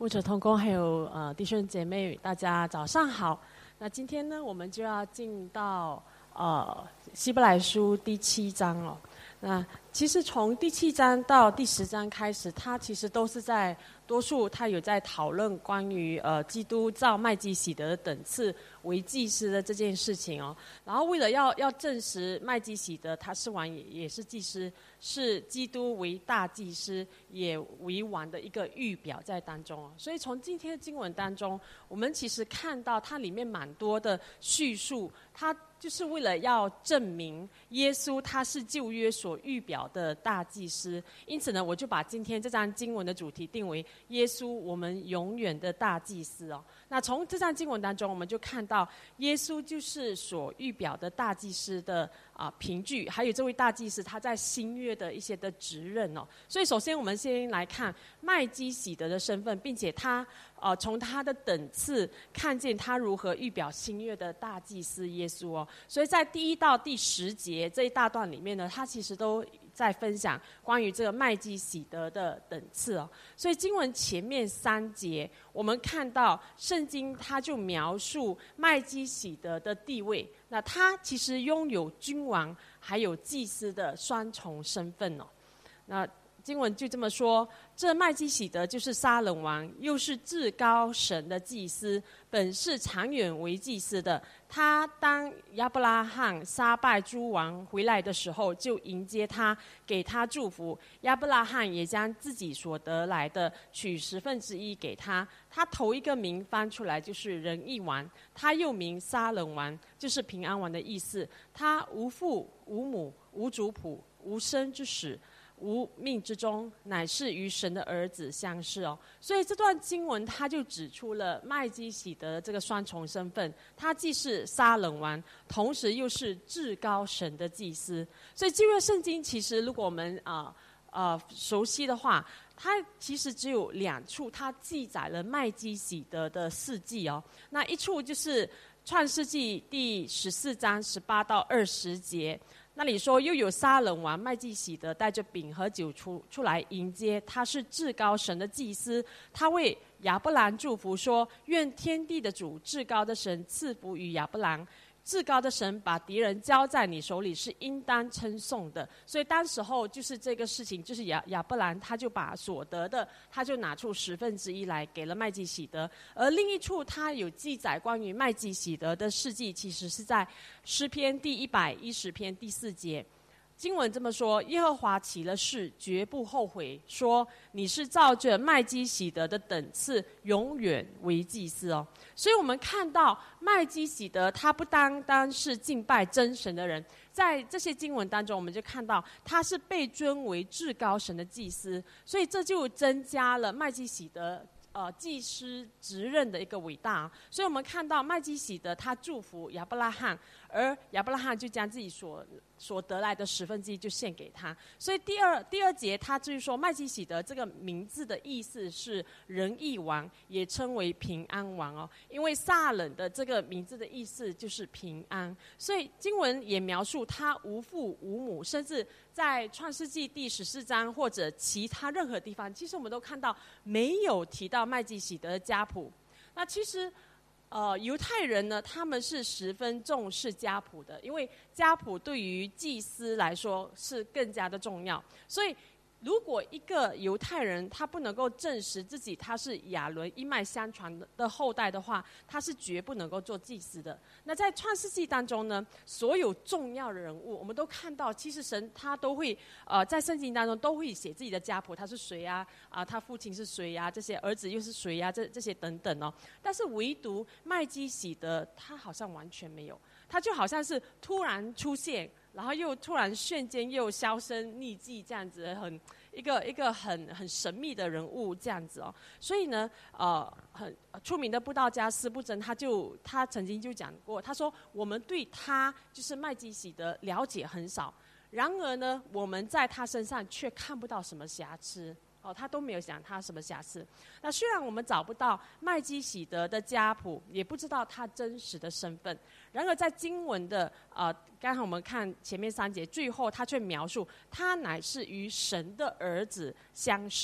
牧者同工还有弟兄姐妹，大家早上好。那今天呢，我们就要进到希伯来书第7章哦。那其实从第7章到第10章开始，它其实都是在多数它有在讨论关于基督照麦基洗德的等次为祭司的这件事情哦。然后为了要证实麦基洗德他是王也是祭司，是基督为大祭司也为王的一个预表在当中哦。所以从今天的经文当中，我们其实看到它里面蛮多的叙述，它就是为了要证明耶稣他是旧约所预表的大祭司。因此呢，我就把今天这章经文的主题定为耶稣我们永远的大祭司哦。那从这章经文当中，我们就看到耶稣就是所预表的大祭司的凭据，还有这位大祭司他在新约的一些的职任哦。所以首先我们先来看麦基洗德的身份，并且他从他的等次看见他如何预表新约的大祭司耶稣哦。所以在第1到第10节这一大段里面呢，他其实都在分享关于这个麦基洗德的等次哦。所以经文前面3节，我们看到圣经它就描述麦基洗德的地位，那他其实拥有君王还有祭司的双重身份哦。那经文就这么说，这麦基洗德就是撒冷王，又是至高神的祭司，本是长远为祭司的。他当亚伯拉罕杀败诸王回来的时候，就迎接他，给他祝福。亚伯拉罕也将自己所得来的取1/10给他。他头一个名翻出来就是仁义王，他又名撒冷王，就是平安王的意思。他无父无母无族谱无生之始无命之中，乃是与神的儿子相似哦。所以这段经文他就指出了麦基洗德这个双重身份，他既是撒冷王，同时又是至高神的祭司。所以旧约圣经其实如果我们熟悉的话，它其实只有2处，它记载了麦基洗德的事迹哦。那一处就是创世纪第14章18到20节。那里说，又有撒冷王麦基洗德带着饼和酒出来迎接，他是至高神的祭司。他为亚伯兰祝福说，愿天地的主至高的神赐福于亚伯兰，至高的神把敌人交在你手里，是应当称颂的。所以当时候就是这个事情，就是亚伯兰他就把所得的，他就拿出1/10来给了麦基洗德。而另一处他有记载关于麦基洗德的事迹，其实是在诗篇第110篇第4节。经文这么说，耶和华起了誓，绝不后悔，说你是照着麦基洗德的等次永远为祭司哦。所以我们看到麦基洗德他不单是敬拜真神的人，在这些经文当中我们就看到他是被尊为至高神的祭司，所以这就增加了麦基洗德祭司职任的一个伟大。所以我们看到麦基洗德他祝福亚伯拉罕，而亚伯拉罕就将自己所得来的1/10就献给他。所以第二节他就是说，麦基洗德这个名字的意思是仁义王，也称为平安王哦。因为撒冷的这个名字的意思就是平安，所以经文也描述他无父无母，甚至在创世纪第14章或者其他任何地方，其实我们都看到没有提到麦基洗德的家谱。那其实犹太人呢，他们是十分重视家谱的，因为家谱对于祭司来说是更加的重要。所以如果一个犹太人他不能够证实自己他是亚伦一脉相传的后代的话，他是绝不能够做祭司的。那在创世纪当中呢，所有重要的人物我们都看到，其实神他都会在圣经当中都会写自己的家谱，他是谁啊，他父亲是谁啊，这些儿子又是谁啊，这些等等哦。但是唯独麦基洗德他好像完全没有，他就好像是突然出现，然后又突然瞬间又销声匿迹，这样子一个很神秘的人物这样子哦。所以呢很出名的布道家司布真他曾经就讲过，他说我们对他就是麦基洗德了解很少，然而呢我们在他身上却看不到什么瑕疵他都没有讲他什么瑕疵。那虽然我们找不到麦基洗德的家谱，也不知道他真实的身份，然而在经文的刚才我们看前面3节，最后他却描述他乃是与神的儿子相似。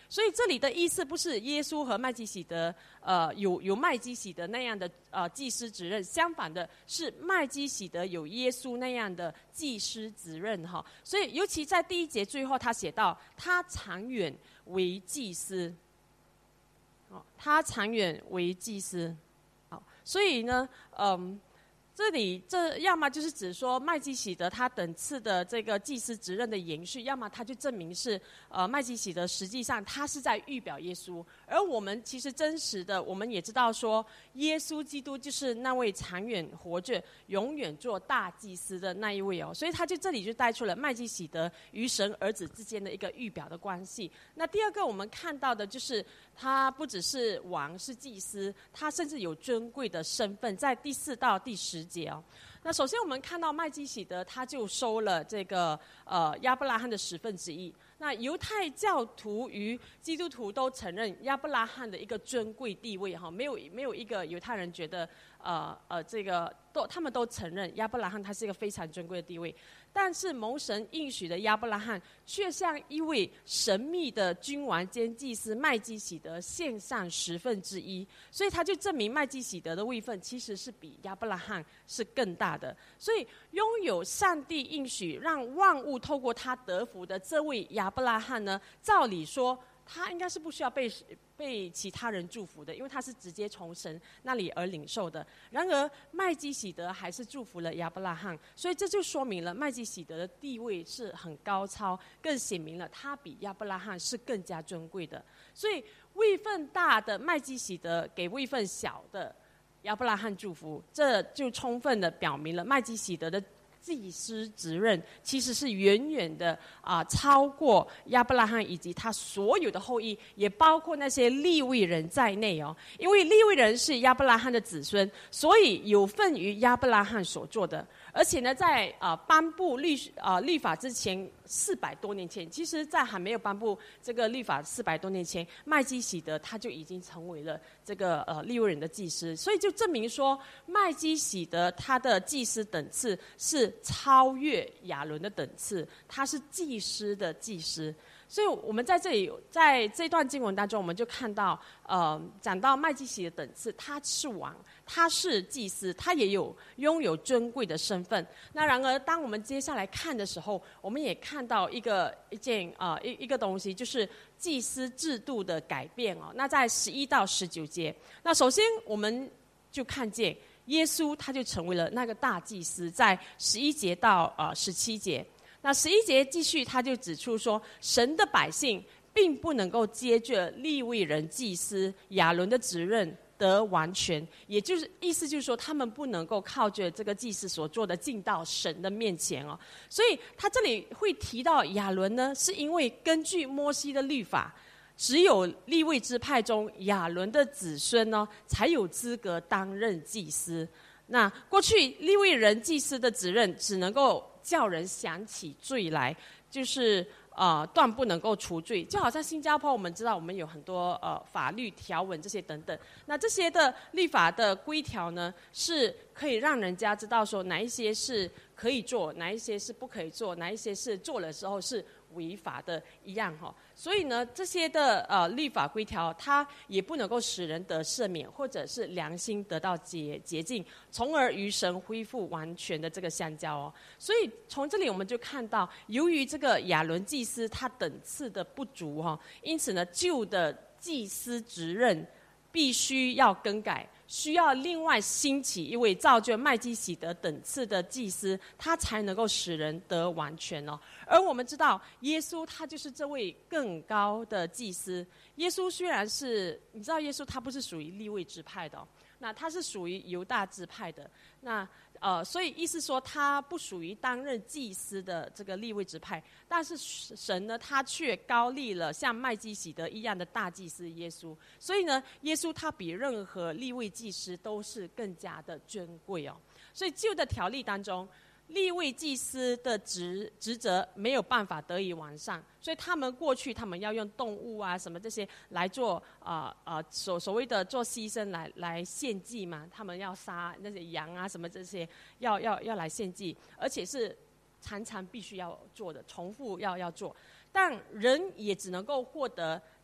所以这里的意思不是耶稣和麦基洗德有麦基洗德那样的祭司职任，相反的是麦基洗德有耶稣那样的祭司职任哈。所以尤其在第1节最后他写到他长远为祭司，他长远为祭司。好，所以呢这里这要么就是指说麦基洗德他等次的这个祭司职任的延续，要么他就证明是麦基洗德实际上他是在预表耶稣，而我们其实真实的我们也知道说耶稣基督就是那位长远活着永远做大祭司的那一位哦，所以他就这里就带出了麦基洗德与神儿子之间的一个预表的关系。那第二个我们看到的就是他不只是王是祭司，他甚至有尊贵的身份，在第4到第10节哦。那首先我们看到麦基洗德他就收了这个亚伯拉罕的1/10。那犹太教徒与基督徒都承认亚伯拉罕的一个尊贵地位哈，没有一个犹太人觉得这个他们都承认亚伯拉罕他是一个非常尊贵的地位。但是蒙神应许的亚伯拉罕却向一位神秘的君王兼祭司麦基洗德献上1/10，所以他就证明麦基洗德的位分其实是比亚伯拉罕是更大的。所以拥有上帝应许让万物透过他得福的这位亚伯拉罕呢，照理说他应该是不需要被其他人祝福的，因为他是直接从神那里而领受的。然而麦基洗德还是祝福了亚伯拉罕，所以这就说明了麦基洗德的地位是很高超，更显明了他比亚伯拉罕是更加尊贵的。所以位分大的麦基洗德给位分小的亚伯拉罕祝福，这就充分的表明了麦基洗德的祭司职任其实是远远的超过亚伯拉罕以及他所有的后裔，也包括那些利未人在内哦。因为利未人是亚伯拉罕的子孙，所以有份于亚伯拉罕所做的。而且呢，在颁布律法之前400多年前，其实在还没有颁布这个律法400多年前，麦基洗德他就已经成为了这个利未人的祭司，所以就证明说麦基洗德他的祭司等次是超越亚伦的等次，他是祭司的祭司。所以我们在这里，在这段经文当中，我们就看到，讲到麦基洗德等次，他是王，他是祭司，他也拥有尊贵的身份。那然而，当我们接下来看的时候，我们也看到一个东西，就是祭司制度的改变哦。那在11到19节，那首先我们就看见耶稣他就成为了那个大祭司，在11节到17节。那11节继续，他就指出说，神的百姓并不能够接着利未人祭司亚伦的职任得完全，也就是意思就是说，他们不能够靠着这个祭司所做的进到神的面前哦。所以他这里会提到亚伦呢，是因为根据摩西的律法，只有利未支派中亚伦的子孙呢，才有资格担任祭司。那过去利未人祭司的职任只能够叫人想起罪来，就是断不能够除罪。就好像新加坡，我们知道我们有很多法律条文这些等等，那这些的律法的规条呢，是可以让人家知道说哪一些是可以做，哪一些是不可以做，哪一些是做了之后是违法的一样哈。所以呢，这些的律法规条，它也不能够使人得赦免，或者是良心得到洁净，从而与神恢复完全的这个相交哦。所以从这里我们就看到，由于这个亚伦祭司他等次的不足哈，因此呢，旧的祭司职任必须要更改，需要另外兴起一位造就麦基洗德等次的祭司，他才能够使人得完全哦。而我们知道，耶稣他就是这位更高的祭司。耶稣虽然是，你知道耶稣他不是属于利未支派的哦，那他是属于犹大支派的。那所以意思说他不属于担任祭司的这个利未支派，但是神呢，他却高立了像麦基洗德一样的大祭司耶稣。所以呢，耶稣他比任何利未祭司都是更加的尊贵哦。所以旧的条例当中，利未祭司的职责没有办法得以完善，所以他们过去他们要用动物啊什么这些来做所谓的做牺牲来献祭嘛，他们要杀那些羊啊什么这些要来献祭，而且是常常必须要做的，重复要做。但人也只能够获得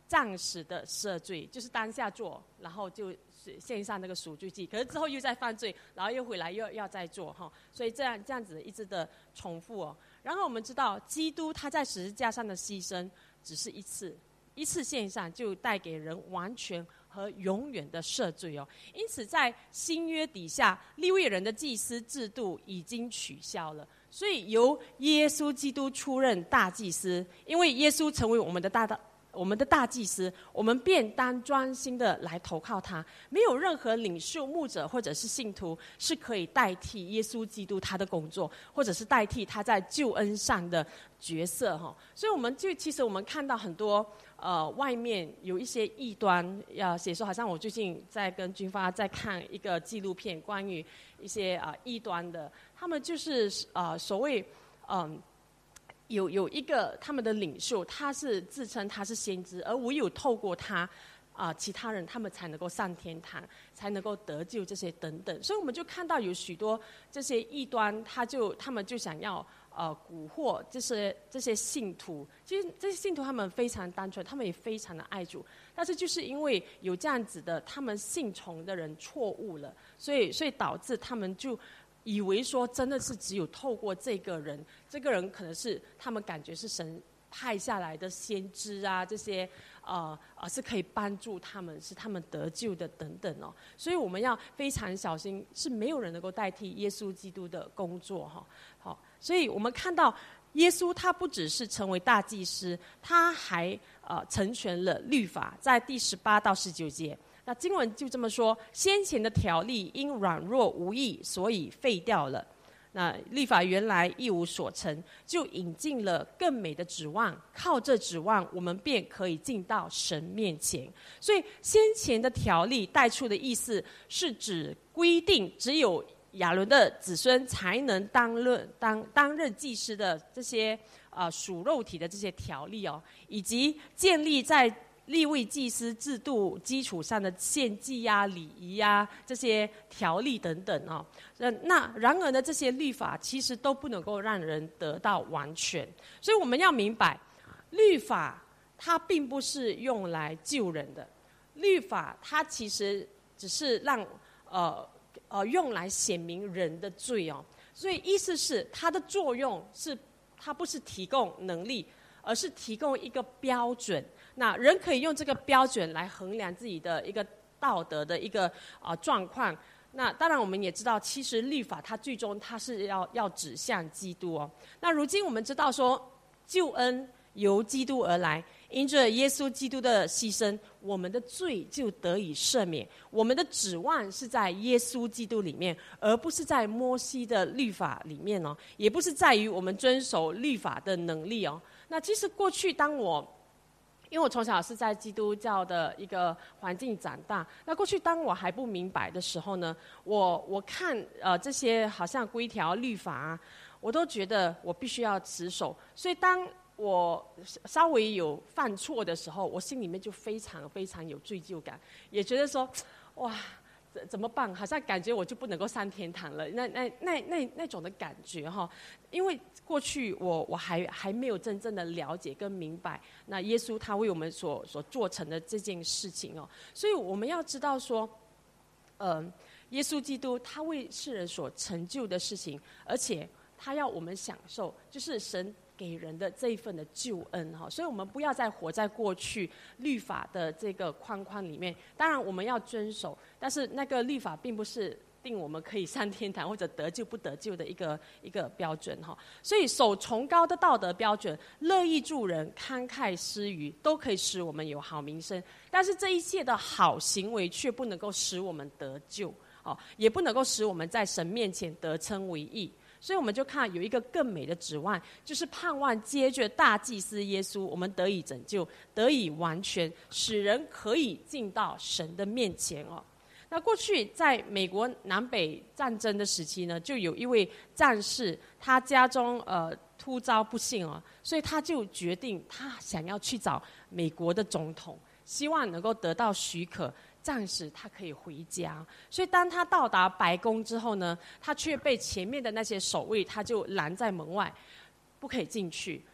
暂时的赦罪，就是当下做，然后就献上那个赎罪祭，可是之后又再犯罪，然后又回来又要再做哈，所以这样子一直的重复哦。然后我们知道，基督他在十字架上的牺牲只是一次献上，就带给人完全和永远的赦罪哦。因此，在新约底下，利未人的祭司制度已经取消了，所以由耶稣基督出任大祭司，因为耶稣成为我们的大祭司，我们便当专心的来投靠他。没有任何领袖、牧者或者是信徒是可以代替耶稣基督他的工作，或者是代替他在救恩上的角色哈。所以其实我们看到很多外面有一些异端要写说，好像我最近在跟军发在看一个纪录片，关于一些异端的，他们就是所谓有一个他们的领袖，他是自称他是先知，而唯有透过他其他人他们才能够上天堂，才能够得救这些等等。所以我们就看到有许多这些异端，他们就想要蛊惑这些信徒。其实这些信徒他们非常单纯，他们也非常的爱主，但是就是因为有这样子的他们信从的人错误了，所以导致他们就以为说真的是只有透过这个人可能是他们感觉是神派下来的先知啊，这些是可以帮助他们，是他们得救的等等哦。所以我们要非常小心，是没有人能够代替耶稣基督的工作哈。好，所以我们看到耶稣他不只是成为大祭司，他还成全了律法，在第18到19节。那经文就这么说：先前的条例因软弱无益，所以废掉了。那律法原来一无所成，就引进了更美的指望，靠这指望，我们便可以进到神面前。所以先前的条例带出的意思是指规定只有亚伦的子孙才能担任祭司的这些属肉体的这些条例哦，以及建立在利未祭司制度基础上的献祭啊、礼仪啊这些条例等等哦。那然而呢，这些律法其实都不能够让人得到完全，所以我们要明白，律法它并不是用来救人的，律法它其实只是让用来显明人的罪哦。所以意思是它的作用是，它不是提供能力，而是提供一个标准。那人可以用这个标准来衡量自己的一个道德的一个状况。那当然我们也知道，其实律法它最终它是要指向基督哦。那如今我们知道说，救恩由基督而来，因着耶稣基督的牺牲，我们的罪就得以赦免。我们的指望是在耶稣基督里面，而不是在摩西的律法里面哦，也不是在于我们遵守律法的能力哦。那其实过去因为我从小是在基督教的一个环境长大，那过去当我还不明白的时候呢，我看这些好像规条律法啊，我都觉得我必须要持守。所以当我稍微有犯错的时候，我心里面就非常非常有罪疚感，也觉得说，哇，怎么办？好像感觉我就不能够上天堂了，那种的感觉哈。因为过去我还没有真正的了解跟明白，那耶稣他为我们所做成的这件事情哦，所以我们要知道说，耶稣基督他为世人所成就的事情，而且他要我们享受，就是神给人的这一份的救恩哈。所以我们不要再活在过去律法的这个框框里面。当然我们要遵守，但是那个律法并不是定我们可以上天堂或者得救不得救的一个标准哈。所以守崇高的道德标准，乐意助人，慷慨施予，都可以使我们有好名声。但是这一切的好行为却不能够使我们得救哦，也不能够使我们在神面前得称为义。所以我们就看有一个更美的指望，就是盼望接着大祭司耶稣，我们得以拯救，得以完全，使人可以进到神的面前哦。那过去在美国南北战争的时期呢，就有一位战士，他家中突遭不幸哦，所以他就决定他想要去找美国的总统，希望能够得到许可，暂时他可以回家。所以当他到达白宫之后呢，他却被前面的那些守卫他就拦在门外，不可以进去。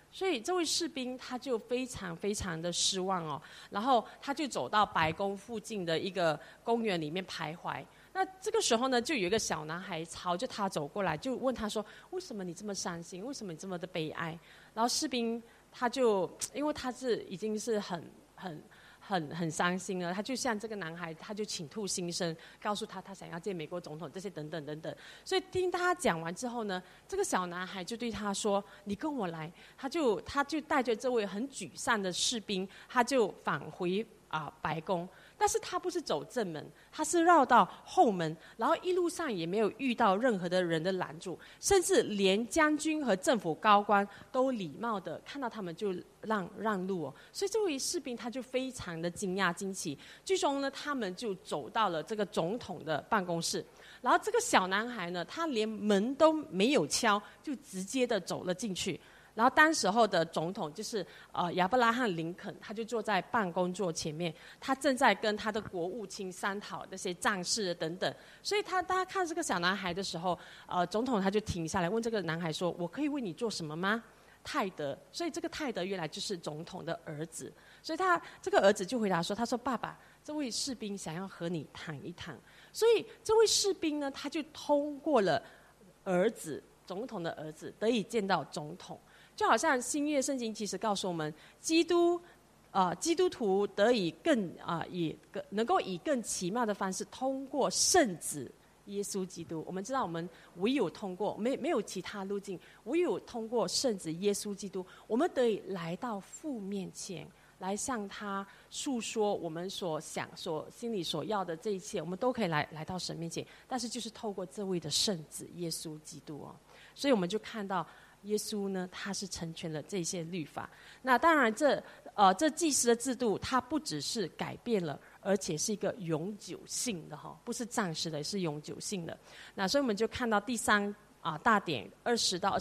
所以这位士兵他就非常非常的失望哦，然后他就走到白宫附近的一个公园里面徘徊。那这个时候呢，就有一个小男孩朝着他走过来，就问他说：“为什么你这么伤心？为什么你这么的悲哀？”然后士兵他就因为他是已经是很伤心了，他就向这个男孩，他就倾吐心声，告诉他他想要见美国总统这些等等等等。所以听他讲完之后呢，这个小男孩就对他说：“你跟我来。”他就带着这位很沮丧的士兵，他就返回白宫。但是他不是走正门，他是绕到后门，然后一路上也没有遇到任何的人的拦阻，甚至连将军和政府高官都礼貌的看到他们就让路哦。所以这位士兵他就非常的惊讶惊奇。最终呢，他们就走到了这个总统的办公室，然后这个小男孩呢，他连门都没有敲，就直接的走了进去。然后当时候的总统就是亚伯拉罕林肯，他就坐在办公桌前面，他正在跟他的国务卿商讨那些战事等等。所以大家看这个小男孩的时候，总统他就停下来问这个男孩说：“我可以为你做什么吗？”泰德，所以这个泰德原来就是总统的儿子。所以他这个儿子就回答说：“他说爸爸，这位士兵想要和你谈一谈。”所以这位士兵呢，他就通过了总统的儿子得以见到总统。就好像新约圣经其实告诉我们，基督徒得以能够以更奇妙的方式通过圣子耶稣基督。我们知道，我们唯有通过没有其他路径，唯有通过圣子耶稣基督，我们得以来到父面前，来向他诉说我们心里所要的这一切，我们都可以来到神面前。但是就是透过这位的圣子耶稣基督哦，所以我们就看到。耶稣呢，他是成全了这些律法。那当然这祭司的制度，它不只是改变了，而且是一个永久性的哈，不是暂时的，是永久性的。那所以我们就看到第3大点20到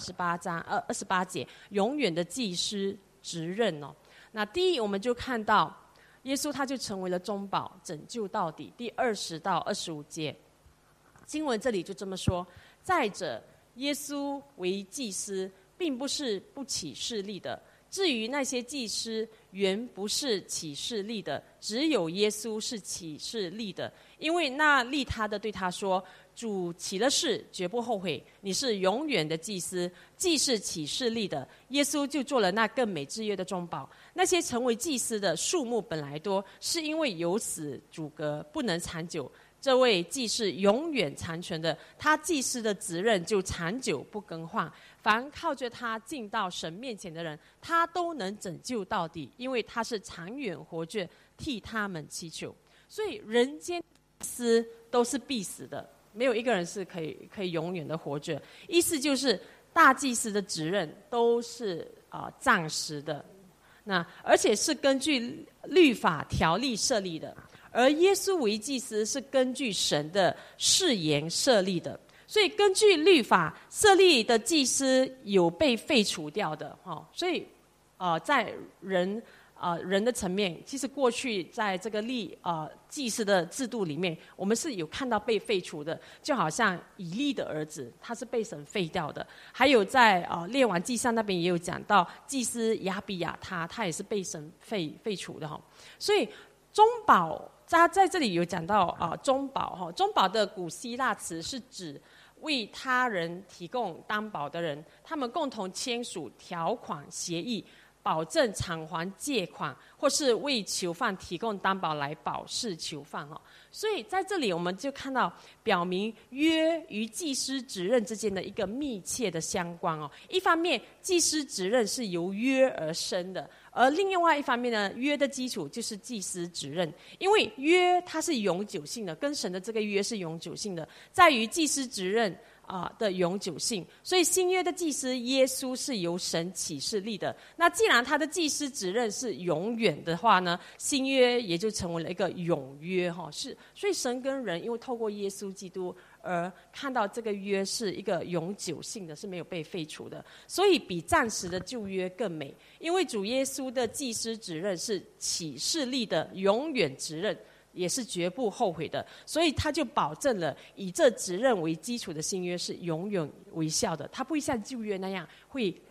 28节，永远的祭司职任哦。那第一，我们就看到耶稣他就成为了中保，拯救到底。第20到25节，经文这里就这么说：再者。耶稣为祭司，并不是不起势力的。至于那些祭司，原不是起势力的，只有耶稣是起势力的。因为那立他的对他说：“主起了誓，绝不后悔。你是永远的祭司，既是起势力的。”耶稣就做了那更美之约的中保。那些成为祭司的数目本来多，是因为有死阻隔，不能长久。这位祭司永远长存的，他祭司的责任就长久不更换。凡靠着他进到神面前的人，他都能拯救到底，因为他是长远活着，替他们祈求。所以人间祭司都是必死的，没有一个人是可以永远的活着。意思就是大祭司的责任都是暂时的，那而且是根据律法条例设立的。而耶稣为祭司是根据神的誓言设立的，所以根据律法设立的祭司有被废除掉的所以在人的层面，其实过去在这个祭司的制度里面，我们是有看到被废除的，就好像以利的儿子他是被神废掉的，还有在列王纪上那边也有讲到祭司亚比亚他也是被神废除的所以中保他在这里有讲到中保中保的古希腊词是指为他人提供担保的人，他们共同签署条款协议，保证偿还借款，或是为囚犯提供担保来保释囚犯所以在这里我们就看到表明约与祭司职任之间的一个密切的相关一方面祭司职任是由约而生的，而另外一方面呢，约的基础就是祭司职任。因为约它是永久性的，跟神的这个约是永久性的，在于祭司职任的永久性。所以新约的祭司耶稣是由神启示立的。那既然他的祭司职任是永远的话呢，新约也就成为了一个永约所以神跟人因为透过耶稣基督而看到这个约是一个永久性的，是没有被废除的，所以比暂时的旧约更美。因为主耶稣的祭司职任是启示立的永远职任，也是绝不后悔的，所以他就保证了以这职任为基础的新约是永远为效的，他不会像旧约那样会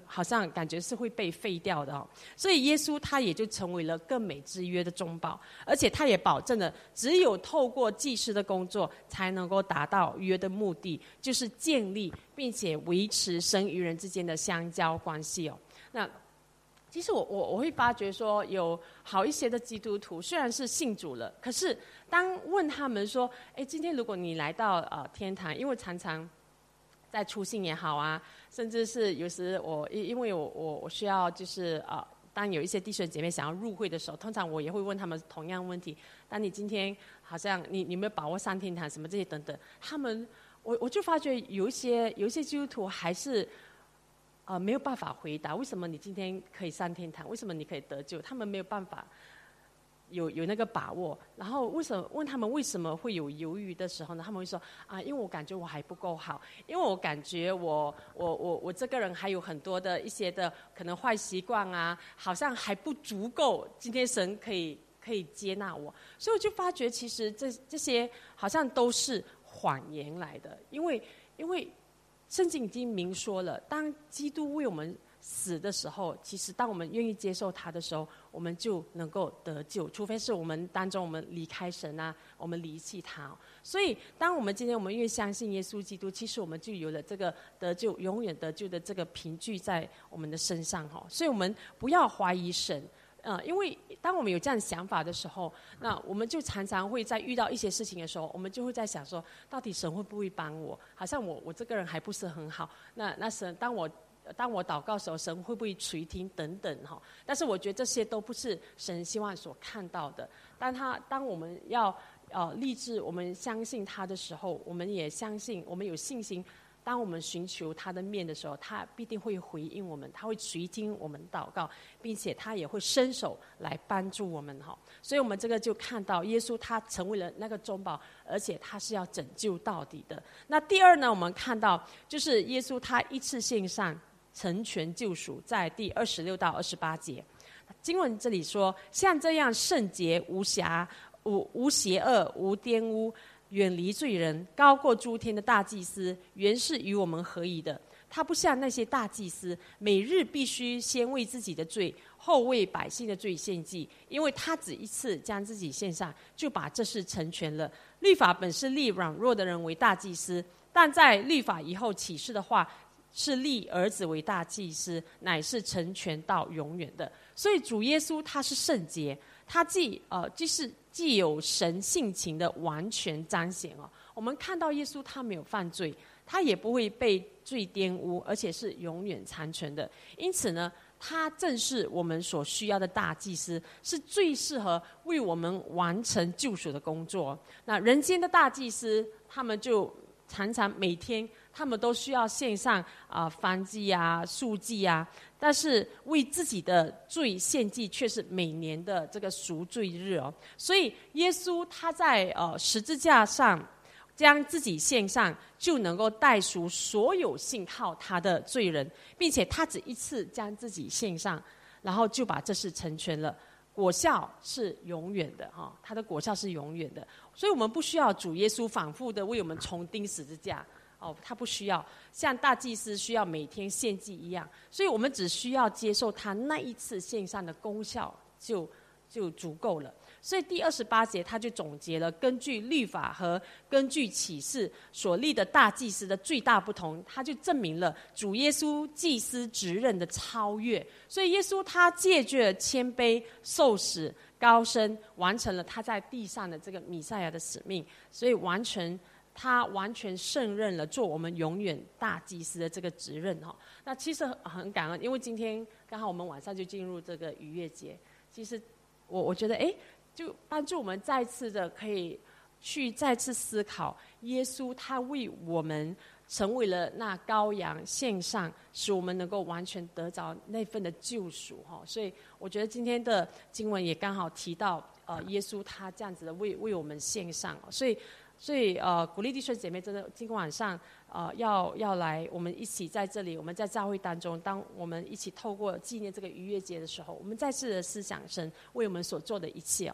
好像感觉是会被废掉的哦。所以耶稣他也就成为了更美之约的中保，而且他也保证了只有透过祭司的工作才能够达到约的目的，就是建立并且维持神与人之间的相交关系哦。那其实我会发觉说，有好一些的基督徒虽然是信主了，可是当问他们说，今天如果你来到天堂，因为常常在初信也好啊，甚至是有时因为我需要就是当有一些弟兄姐妹想要入会的时候，通常我也会问他们同样问题。当你今天好像你有没有把握上天堂什么这些等等，他们我就发觉有一些基督徒还是没有办法回答为什么你今天可以上天堂，为什么你可以得救，他们没有办法有那个把握。然后问他们为什么会有犹豫的时候呢？他们会说因为我感觉我还不够好，因为我感觉我这个人还有很多的一些的可能坏习惯啊，好像还不足够，今天神可以接纳我。所以我就发觉其实这些好像都是谎言来的，因为圣经已经明说了，当基督为我们死的时候，其实当我们愿意接受他的时候，我们就能够得救，除非是我们当中我们离开神啊，我们离弃他所以当我们今天我们越相信耶稣基督，其实我们就有了这个得救永远得救的这个凭据在我们的身上所以我们不要怀疑神因为当我们有这样想法的时候，那我们就常常会在遇到一些事情的时候，我们就会在想说，到底神会不会帮我？好像我这个人还不是很好，那神当我祷告的时候，神会不会垂听等等但是我觉得这些都不是神希望所看到的。当我们要立志，我们相信他的时候，我们也相信，我们有信心。当我们寻求他的面的时候，他必定会回应我们，他会垂听我们祷告，并且他也会伸手来帮助我们所以我们这个就看到耶稣他成为了那个中保，而且他是要拯救到底的。那第二呢，我们看到就是耶稣他一次献上成全救赎，在第26到28节经文这里说，像这样圣洁无瑕无邪恶无玷污，远离罪人，高过诸天的大祭司，原是与我们合宜的。他不像那些大祭司，每日必须先为自己的罪，后为百姓的罪献祭，因为他只一次将自己献上，就把这事成全了。律法本是立软弱的人为大祭司，但在律法以后启示的话，是立儿子为大祭司，乃是成全到永远的。所以主耶稣他是圣洁，他既有神性情的完全彰显我们看到耶稣他没有犯罪，他也不会被罪玷污，而且是永远长存的。因此呢，他正是我们所需要的大祭司，是最适合为我们完成救赎的工作。那人间的大祭司，他们就常常每天他们都需要献上燔祭啊、素祭啊，但是为自己的罪献祭却是每年的这个赎罪日所以耶稣他在十字架上将自己献上，就能够代赎所有信靠他的罪人，并且他只一次将自己献上，然后就把这事成全了。果效是永远的他的果效是永远的。所以我们不需要主耶稣反复的为我们重钉十字架他不需要像大祭司需要每天献祭一样，所以我们只需要接受他那一次献上的功效就足够了。所以第28节他就总结了根据律法和根据启示所立的大祭司的最大不同，他就证明了主耶稣祭司职任的超越。所以耶稣他借着谦卑受死高升，完成了他在地上的这个弥赛亚的使命，所以他完全胜任了做我们永远大祭司的这个职任那其实很感恩，因为今天刚好我们晚上就进入这个逾越节，其实我觉得就帮助我们再次的可以去再次思考耶稣他为我们成为了那羔羊献上，使我们能够完全得着那份的救赎所以我觉得今天的经文也刚好提到耶稣他这样子的为我们献上所以鼓励弟兄姐妹真的今天晚上要来我们一起在这里，我们在教会当中，当我们一起透过纪念这个逾越节的时候，我们再次的思想神为我们所做的一切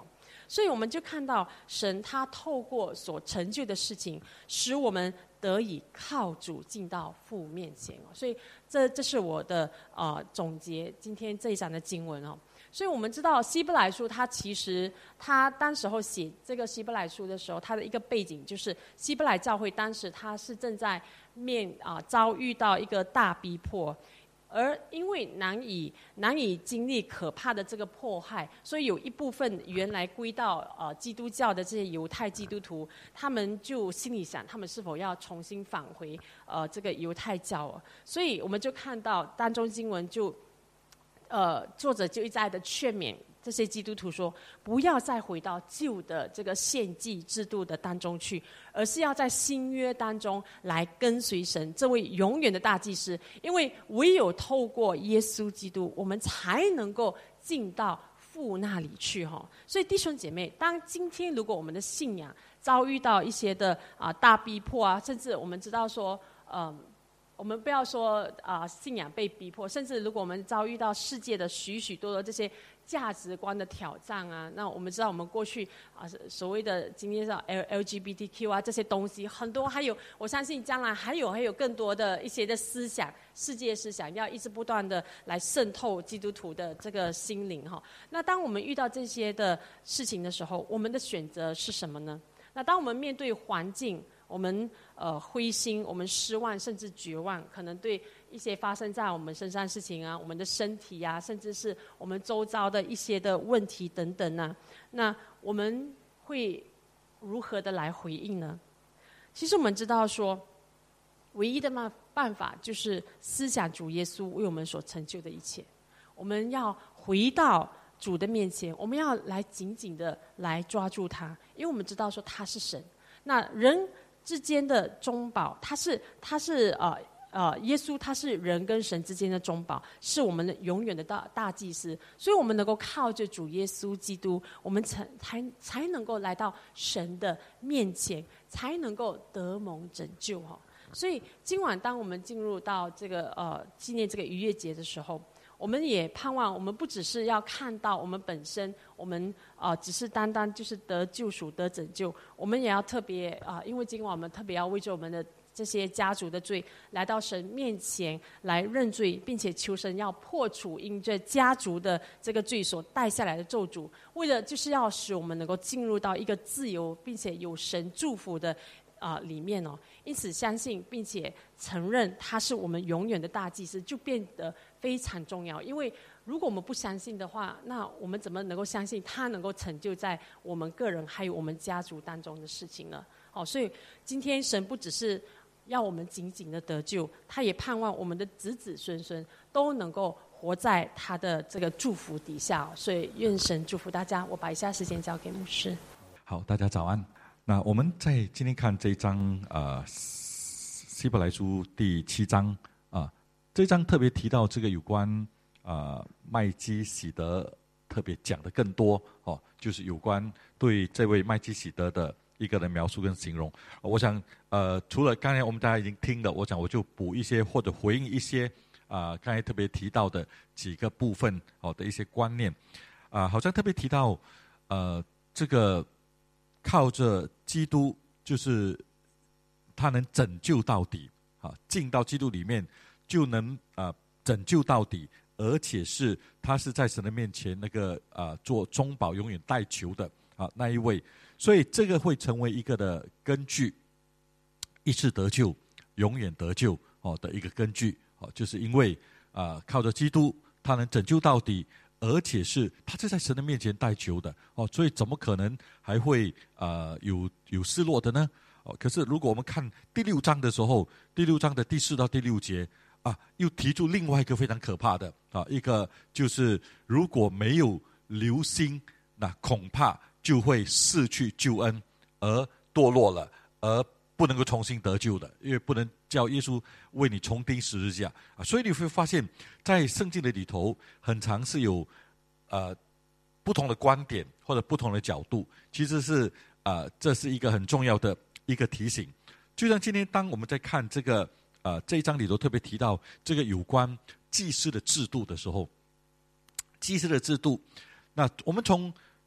所以我们就看到神他透过所成就的事情，使我们得以靠主进到父面前。所以这是我的总结今天这一章的经文哦。所以我们知道希伯来书它其实它当时候写这个希伯来书的时候，它的一个背景就是希伯来教会当时它是正在遭遇到一个大逼迫，而因为难以经历可怕的这个迫害，所以有一部分原来归到基督教的这些犹太基督徒，他们就心里想，他们是否要重新返回这个犹太教。所以我们就看到当中经文就作者就一再的劝勉这些基督徒说，不要再回到旧的这个献祭制度的当中去，而是要在新约当中来跟随神这位永远的大祭司，因为唯有透过耶稣基督，我们才能够进到父那里去。所以弟兄姐妹，当今天如果我们的信仰遭遇到一些的大逼迫甚至我们知道说我们不要说信仰被逼迫，甚至如果我们遭遇到世界的许许多多这些价值观的挑战那我们知道我们过去所谓的今天上 LGBTQ 这些东西很多，还有我相信将来还有更多的一些的思想，世界思想要一直不断的来渗透基督徒的这个心灵那当我们遇到这些的事情的时候，我们的选择是什么呢？那当我们面对环境，我们灰心，我们失望，甚至绝望，可能对一些发生在我们身上的事情我们的身体甚至是我们周遭的一些的问题等等那我们会如何的来回应呢？其实我们知道说，唯一的办法就是思想主耶稣为我们所成就的一切。我们要回到主的面前，我们要来紧紧的来抓住他，因为我们知道说他是神。那人之间的中保，他是耶稣，他是人跟神之间的中保，是我们的永远的大祭司。所以我们能够靠着主耶稣基督，我们才能够来到神的面前，才能够得蒙拯救所以今晚当我们进入到这个纪念这个逾越节的时候，我们也盼望我们不只是要看到我们本身，我们只是单单就是得救赎得拯救，我们也要特别因为今晚我们特别要为着我们的这些家族的罪来到神面前来认罪，并且求神要破除因这家族的这个罪所带下来的咒诅，为了就是要使我们能够进入到一个自由并且有神祝福的里面因此相信并且承认他是我们永远的大祭司，就变得非常重要。因为如果我们不相信的话，那我们怎么能够相信他能够成就在我们个人还有我们家族当中的事情呢？所以今天神不只是要我们紧紧的得救，他也盼望我们的子子孙孙都能够活在他的这个祝福底下。所以愿神祝福大家。我把以下时间交给牧师。 好，大家早安。那我们在今天看这一章希伯来书第7章这一章特别提到这个有关麦基洗德，特别讲的更多就是有关对这位麦基洗德的一个的描述跟形容。我想除了刚才我们大家已经听的，我想我就补一些或者回应一些刚才特别提到的几个部分的一些观念好像特别提到这个靠着基督，就是他能拯救到底进到基督里面就能拯救到底，而且是他是在神的面前那个做中保永远代求的那一位，所以这个会成为一个的根据，一次得救永远得救的一个根据就是因为靠着基督他能拯救到底，而且是他是在神的面前代求的所以怎么可能还会有失落的呢？可是如果我们看第6章的时候，第6章的第4到第6节又提出另外一个非常可怕的一个就是如果没有留心，那恐怕就会失去救恩，而堕落了，而不能够重新得救的，因为不能叫耶稣为你重钉十字架所以你会发现在圣经的里头很常是有不同的观点或者不同的角度，其实是这是一个很重要的一个提醒。就像今天当我们在看这个这一章里头特别提到这个有关祭司的制度的时候，祭司的制度，那我们从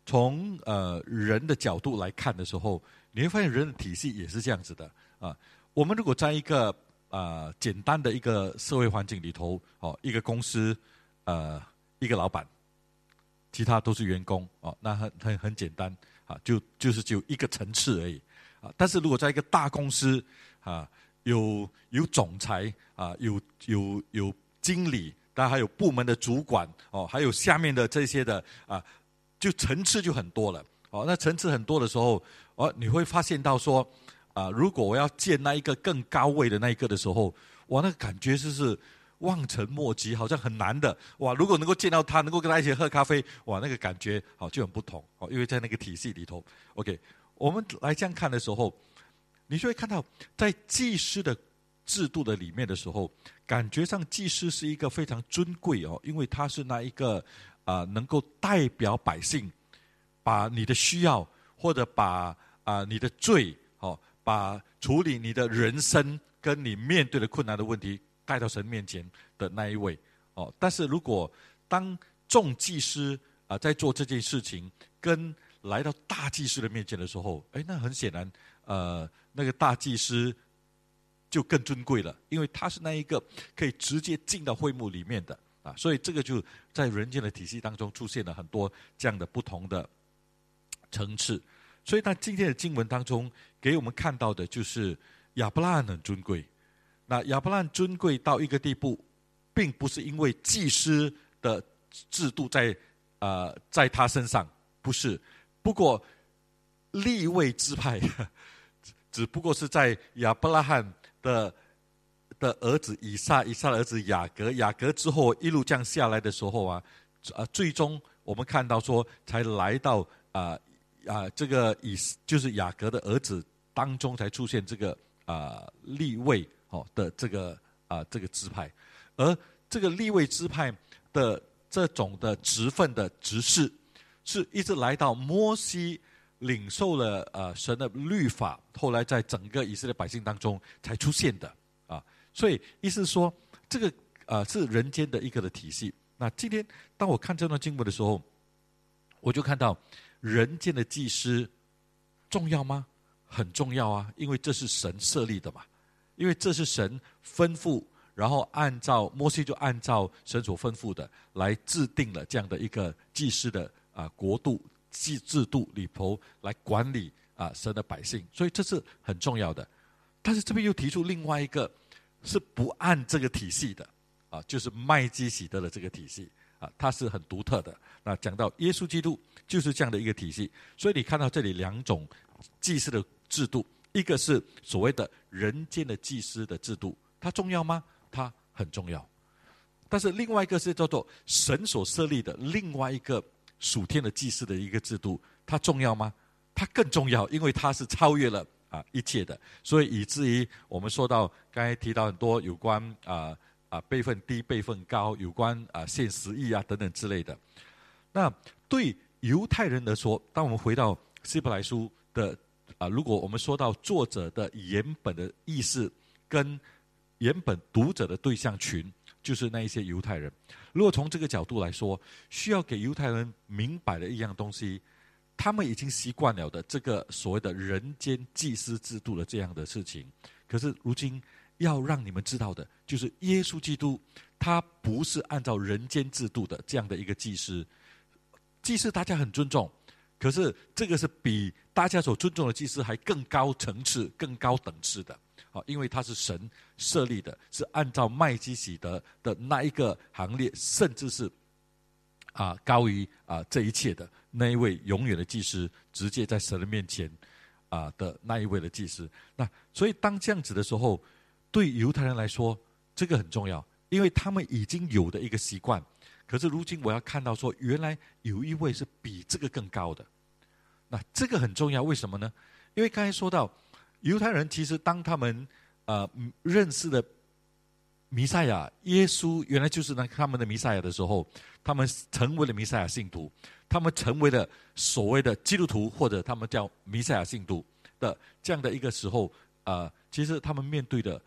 从人的角度来看的时候，你会发现人的体系也是这样子的啊。我们如果在一个简单的一个社会环境里头，一个公司，一个老板，其他都是员工，那很简单啊，就是只有一个层次而已啊。但是如果在一个大公司啊，有总裁啊，有经理，当然还有部门的主管还有下面的这些的啊，就层次就很多了那层次很多的时候你会发现到说如果我要见那一个更高位的那一个的时候，哇，那个感觉是望尘莫及，好像很难的哇。如果能够见到他，能够跟他一起喝咖啡，哇，那个感觉就很不同因为在那个体系里头。OK， 我们来这样看的时候，你就会看到在祭司的制度的里面的时候，感觉上祭司是一个非常尊贵因为他是那一个能够代表百姓，把你的需要或者把你的罪把处理你的人生跟你面对的困难的问题带到神面前的那一位但是如果当众祭司在做这件事情，跟来到大祭司的面前的时候，那很显然那个大祭司就更尊贵了，因为他是那一个可以直接进到会幕里面的所以这个就在人间的体系当中出现了很多这样的不同的层次。所以在今天的经文当中给我们看到的就是亚伯拉罕很尊贵。那亚伯拉罕尊贵到一个地步，并不是因为祭司的制度在他身上，不是。不过利未支派只不过是在亚伯拉罕的儿子以撒的儿子雅各之后一路这样下来的时候最终我们看到说才来到这个就是雅各的儿子当中才出现这个利未的这个支派。而这个利未支派的这种的职分的执事，是一直来到摩西领受了神的律法，后来在整个以色列百姓当中才出现的所以意思是说这个是人间的一个的体系。那今天当我看这段经文的时候，我就看到人间的祭司重要吗？很重要啊，因为这是神设立的嘛，因为这是神吩咐，然后摩西就按照神所吩咐的来制定了这样的一个祭司的国度制度里头来管理神的百姓，所以这是很重要的。但是这边又提出另外一个是不按这个体系的就是麦基洗德的这个体系它是很独特的。那讲到耶稣基督就是这样的一个体系，所以你看到这里两种祭司的制度，一个是所谓的人间的祭司的制度，它重要吗？它很重要。但是另外一个是叫做神所设立的另外一个属天的祭司的一个制度，它重要吗？它更重要，因为它是超越了一切的。所以以至于我们说到刚才提到很多有关辈分低辈分高，有关献10亿等等之类的。那对犹太人来说，当我们回到希伯来书的如果我们说到作者的原本的意思跟原本读者的对象群，就是那一些犹太人。如果从这个角度来说，需要给犹太人明白的一样东西，他们已经习惯了的这个所谓的人间祭司制度的这样的事情。可是如今要让你们知道的就是耶稣基督他不是按照人间制度的这样的一个祭司。祭司大家很尊重，可是这个是比大家所尊重的祭司还更高层次更高等次的因为他是神设立的，是按照麦基洗德的那一个行列，甚至是高于这一切的那一位永远的祭司，直接在神的面前的那一位的祭司。那所以当这样子的时候，对犹太人来说这个很重要，因为他们已经有的一个习惯。可是如今我要看到说，原来有一位是比这个更高的。那这个很重要，为什么呢？因为刚才说到犹太人其实当他们认识了弥赛亚耶稣原来就是他们的弥赛亚的时候，他们成为了弥赛亚信徒，他们成为了所谓的基督徒，或者他们叫弥赛亚信徒的这样的一个时候其实他们面对的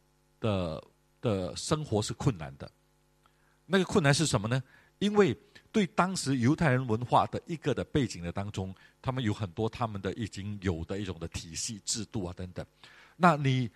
生活是困难的。那个困难是什么呢？因为对当时犹太人文化的一个的背景的当中，他们有很多他们的已经有的一种的体系制度啊等等。那你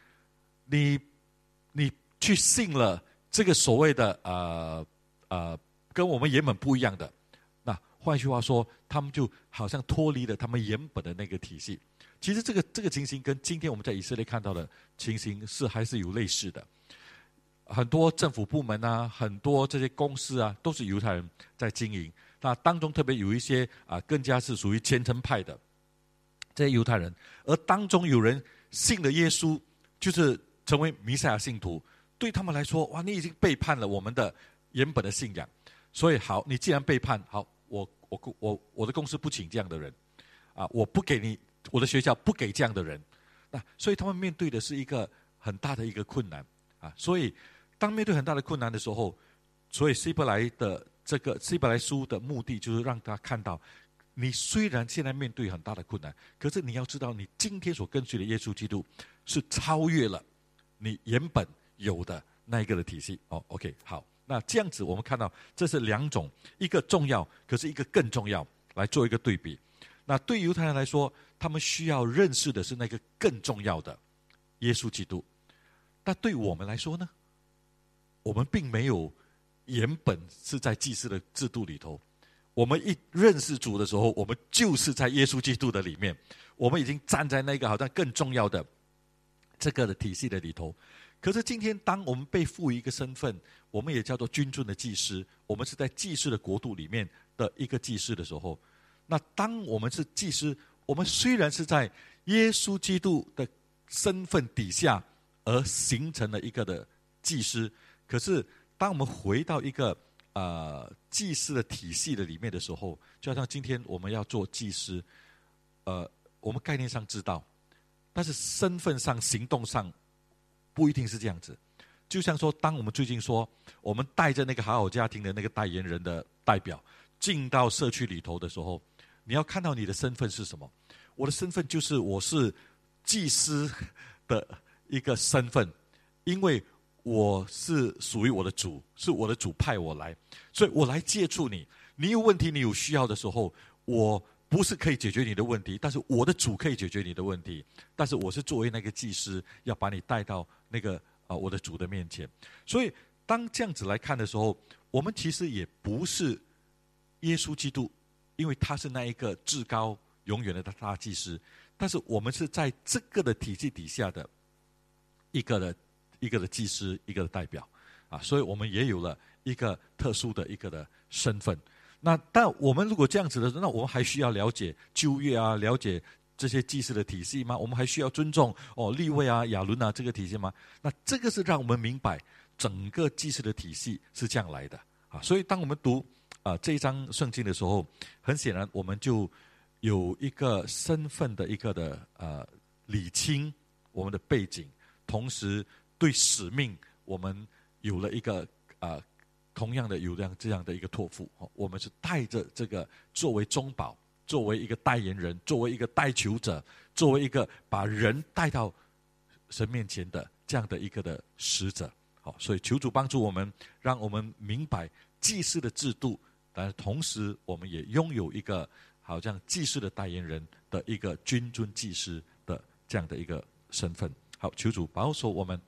去信了这个所谓的跟我们原本不一样的，那换句话说，他们就好像脱离了他们原本的那个体系。其实这个情形跟今天我们在以色列看到的情形还是有类似的。很多政府部门啊，很多这些公司啊，都是犹太人在经营。那当中特别有一些更加是属于虔诚派的这些犹太人，而当中有人信了耶稣，就是成为弥赛亚信徒。对他们来说，哇，你已经背叛了我们的原本的信仰，所以好，你既然背叛，好，我的公司不请这样的人，我不给你，我的学校不给这样的人。那所以他们面对的是一个很大的一个困难所以当面对很大的困难的时候，所以希伯来书的目的就是让他看到，你虽然现在面对很大的困难，可是你要知道，你今天所跟随的耶稣基督是超越了你原本有的那一个的体系。OK， 好，那这样子我们看到这是两种，一个重要，可是一个更重要，来做一个对比。那对犹太人来说，他们需要认识的是那个更重要的耶稣基督。那对我们来说呢？我们并没有原本是在祭司的制度里头，我们一认识主的时候，我们就是在耶稣基督的里面，我们已经站在那个好像更重要的这个的体系的里头。可是今天当我们被赋予一个身份，我们也叫做君尊的祭司，我们是在祭司的国度里面的一个祭司的时候，那当我们是祭司，我们虽然是在耶稣基督的身份底下而形成了一个的祭司，可是当我们回到一个祭司的体系的里面的时候，就好像今天我们要做祭司，我们概念上知道，但是身份上行动上不一定是这样子。就像说，当我们最近说我们带着那个好好家庭的那个代言人的代表进到社区里头的时候，你要看到你的身份是什么。我的身份就是我是祭司的一个身份，因为我是属于我的主，是我的主派我来，所以我来接触你。你有问题，你有需要的时候，我不是可以解决你的问题，但是我的主可以解决你的问题。但是我是作为那个祭司，要把你带到那个我的主的面前。所以当这样子来看的时候，我们其实也不是耶稣基督，因为他是那一个至高永远的大祭司，但是我们是在这个的体系底下的一个的祭司，一个的代表所以我们也有了一个特殊的一个的身份。那但我们如果这样子的，那我们还需要了解旧约了解这些祭司的体系吗？我们还需要尊重利未亚伦这个体系吗？那这个是让我们明白整个祭司的体系是这样来的所以当我们读这一章圣经的时候，很显然我们就有一个身份的一个的理清我们的背景，同时对使命我们有了一个同样的有这样的一个托付。我们是带着这个作为中保，作为一个代言人，作为一个代求者，作为一个把人带到神面前的这样的一个的使者。所以求主帮助我们，让我们明白祭司的制度，但是同时我们也拥有一个好像祭司的代言人的一个君尊祭司的这样的一个身份。好，求主保守我们。